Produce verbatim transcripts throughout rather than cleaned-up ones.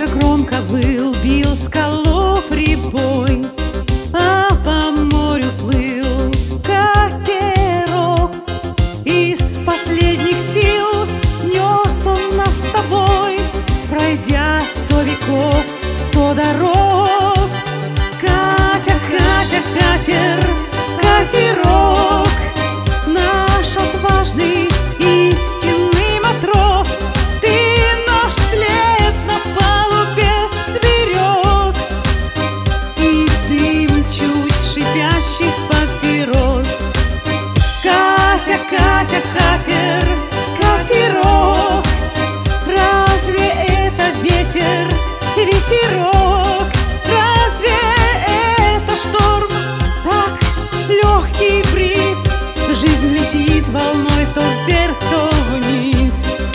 громко выл, бил скалу прибой, а по морю плыл катерок. Из последних сил нес он нас с тобой, пройдя сто веков, сто дорог. Катя, Катя, катер, катерок, наш отважный истинный матрос. Ты наш след на палубе сберег, и дым чуть шипящих папирос. Катя, Катя, катер, катерок, разве это ветер, ветерок? Разве это шторм, так легкий бриз? Жизнь летит волной то вверх, то вниз.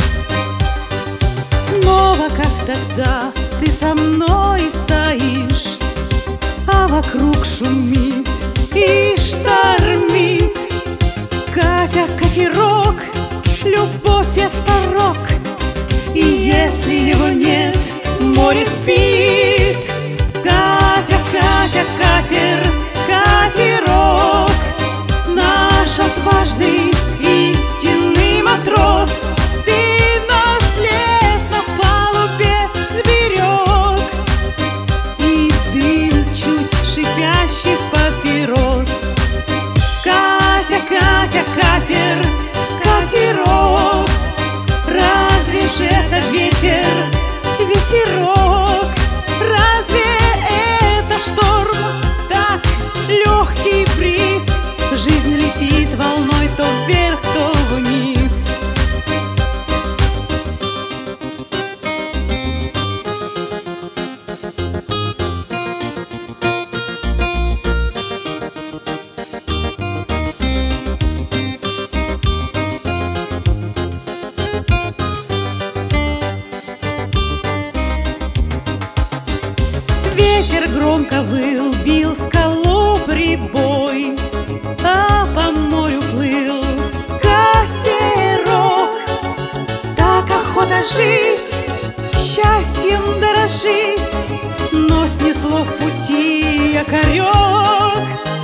Снова, как тогда, ты со мной стоишь, а вокруг шумит и штормит. Катя, катерок, любовь — это рок, и если его нет, море спит. Катя, Катя, катер, катерок, наш отважный истинный матрос. Ты наш след на палубе сберег, и дым чуть шипящих папирос. Катя, Катя, катер, катерок, разве ж это ветер, ветерок? Разве это шторм, так легкий бриз? Жизнь летит волной то вверх, то вниз. Ветер громко выл, бил скалу прибой, а по морю плыл катерок. Так охота жить, счастьем дорожить, но снесло в пути якорек.